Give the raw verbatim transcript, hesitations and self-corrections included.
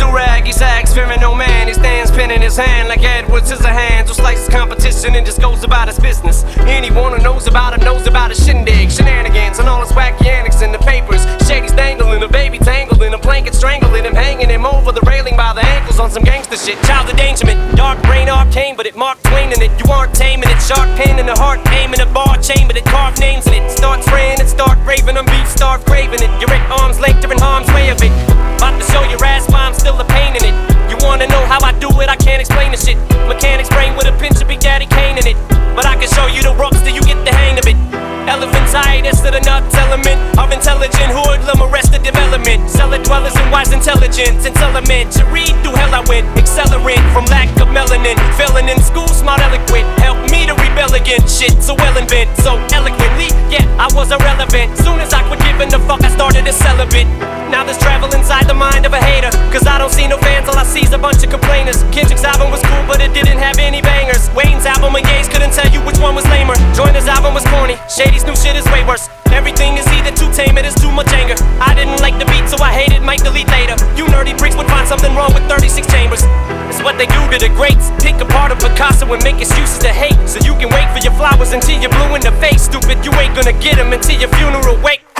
do-rag, he sags, fearing no man. He stands pen in his hand like Edward Scissorhands, who slices competition and just goes about his business. Anyone who knows about him knows about his shindig, shenanigans, and all his wacky antics in the papers. Shady's dangling, a baby tangling, a blanket strangling him, hanging him over the railing by the ankles on some gangster shit. Child endangerment, dark brain arcane, but it Mark Twain in it. You aren't taming it, sharp pain in the heart, aiming a bar chamber that carved names in it. Start spraying it, start raving, I'm beef, start craving it. You're at arm's length, you're in harm's way of it. About to show your ass why I'm still a pain in it. You wanna know how I do it, I can't explain the shit. Mechanics brain with a pinch of Big Daddy Kane in it. But I can show you the ropes till you get the hang of it. Elephantitis to the nuts element of intelligent hoodlum, arrested development. Cellar dwellers and wise intelligence, and element. To read through hell I went, accelerant from lack of melanin. Failing in school, smart eloquent. Help me to rebel against shit so well invent, so eloquently. Yeah, I was irrelevant. Soon as I quit giving the fuck, I started a celibate. Now there's travel inside the mind of a hater, cause I don't see no fans, all I see's a bunch of complainers. Kendrick's album was cool, but it didn't have any bangers. Wayne's album and Ye's couldn't tell you which one was lamer. Joyner's album was corny, Shady's new shit is way worse. Everything is either too tame, it is too much anger. I didn't like the beat, so I hated, might delete later. You nerdy bricks would find something wrong with thirty-six chambers. It's what they do to the greats, pick apart a Picasso and make excuses to hate. So you can wait for your flowers until you're blue in the face. Stupid, you ain't gonna get them until your funeral wake.